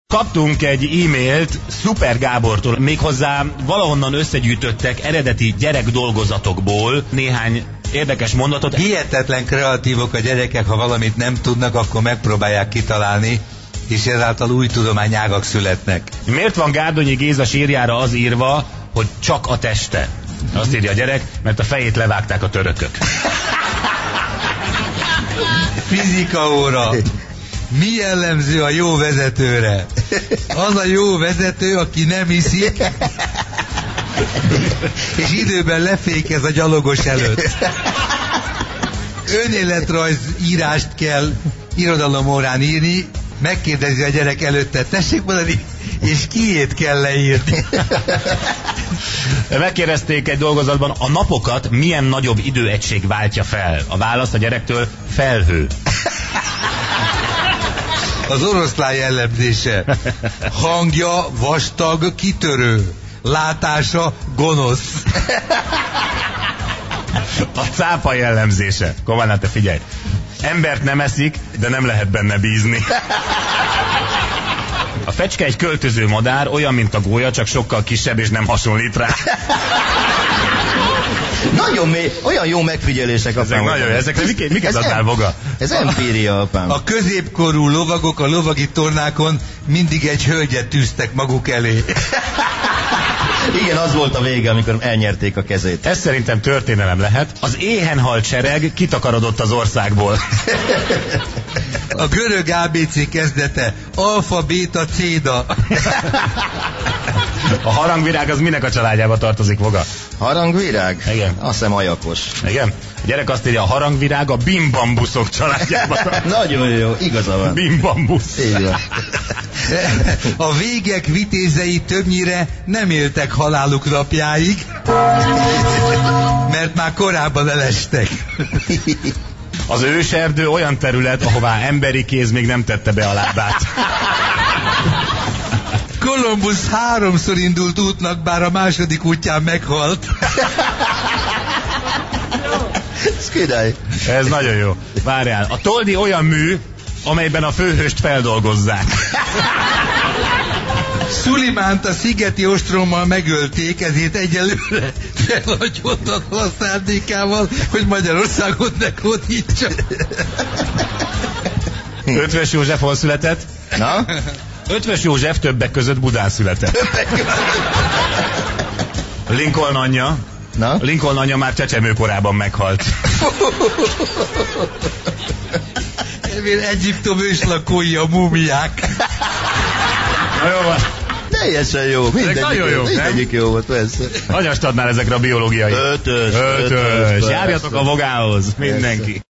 Kaptunk egy e-mailt Szuper Gábortól, méghozzá valahonnan összegyűjtöttek eredeti gyerekdolgozatokból néhány érdekes mondatot. Hihetetlen kreatívok a gyerekek, ha valamit nem tudnak, akkor megpróbálják kitalálni, és ezáltal új tudományágak születnek. Miért van Gárdonyi Géza sírjára az írva, hogy csak a teste? Azt írja a gyerek, mert a fejét levágták a törökök. Fizika óra. Mi jellemző a jó vezetőre? Az a jó vezető, aki nem iszik, és időben lefékez a gyalogos előtt. Önéletrajz írást kell irodalomórán írni, megkérdezi a gyerek előtte, tessék mondani, és kiét kell leírni. Megkérdezték egy dolgozatban, a napokat milyen nagyobb időegység váltja fel? A válasz a gyerektől: felhő. Az oroszlán jellemzése: hangja vastag, kitörő, látása gonosz. A cápa jellemzése: Kománál, te figyelj, embert nem eszik, de nem lehet benne bízni. A fecske egy költöző madár, olyan, mint a gólya, csak sokkal kisebb és nem hasonlít rá. Nagyon mély, olyan jó megfigyelések, apám. Ezekre miket adnál, Voga? Ez empíria, apám. A középkorú lovagok a lovagi tornákon mindig egy hölgyet tűztek maguk elé. Igen, az volt a vége, amikor elnyerték a kezét. Ez szerintem történelem lehet. Az éhen halt sereg kitakarodott az országból. A görög ABC kezdete: alfa, béta, céda. A harangvirág az minek a családjába tartozik, Voga? Harangvirág? Igen. Azt hiszem ajakos. Igen? A gyerek azt írja, a harangvirág a bimbambuszok családjába tartozik. Nagyon jó, igaza van. Bimbambusz. Így van. A végek vitézei többnyire nem éltek haláluk napjáig, mert már korábban elestek. Az őserdő olyan terület, ahová emberi kéz még nem tette be a lábát. Kolumbusz 3-szor indult útnak, bár a második útján meghalt. Ez király. Ez nagyon jó. Várjál. A toldi olyan mű, amelyben a főhőst feldolgozzák. Szulimánt a szigeti ostrommal megölték, ezért egyelőre felhagyottatlan a szándékával, hogy Magyarországot ne hódítsa. Ötvös József hol született? Na? Ötvös József többek között Budán született. Lincoln anyja. Na? Lincoln anyja már csecsemőkorában meghalt. Egyiptom őslakói a múmiák. Na jó van. Teljesen jó. Mindegyik jó volt, persze. Hanyast adnál ezekre a biológiai? 5-ös. Járjatok a Vogához, mindenki.